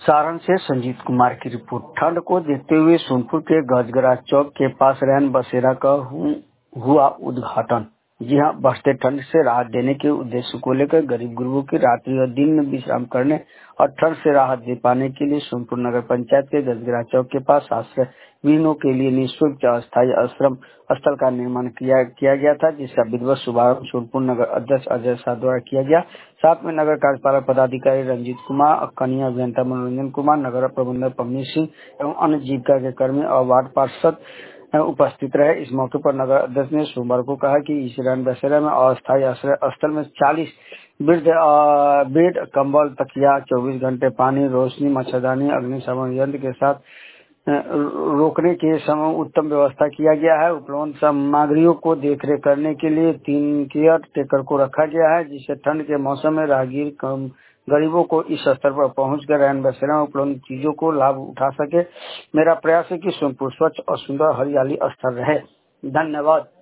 सारण से संजीत कुमार की रिपोर्ट। ठंड को देखते हुए सोनपुर के गजगरा चौक के पास रैन बसेरा का हुआ उद्घाटन। जी हां, बढ़ते ठंड से राहत देने के उद्देश्य को लेकर गरीब गुरुओं की रात्रि और दिन में विश्राम करने और ठंड से राहत दे पाने के लिए सोनपुर नगर पंचायत के गजगरा चौक के पास आश्रय विहीनों के लिए निःशुल्क अस्थायी आश्रम स्थल का निर्माण किया गया था, जिसका विधिवत शुभारंभ सोनपुर नगर अध्यक्ष अजय शाह द्वारा किया गया। साथ में नगर कार्यपालक पदाधिकारी रंजीत कुमार, कनीय अभियंता मनोरंजन कुमार, नगर प्रबंधक पवनी सिंह एवं अन्य जीविका के कर्मी और वार्ड पार्षद उपस्थित रहे। इस मौके पर नगर अध्यक्ष ने सोमवार को कहा कि इस रैन बसेरा में अस्थायी आश्रय स्थल में 40 बेड, कंबल, तकिया, 24 घंटे पानी, रोशनी, मच्छरदानी, अग्निशमन यंत्र के साथ रोकने के समय उत्तम व्यवस्था किया गया है। उपलब्ध सामग्रियों को देखरेख करने के लिए 3 केयर टेकर को रखा गया है, जिससे ठंड के मौसम में राहगीर गरीबों को इस स्तर पर पहुंचकर रैन बसेरा में उपलब्ध चीजों को लाभ उठा सके। मेरा प्रयास है कि सोनपुर स्वच्छ और सुंदर हरियाली स्थल रहे। धन्यवाद।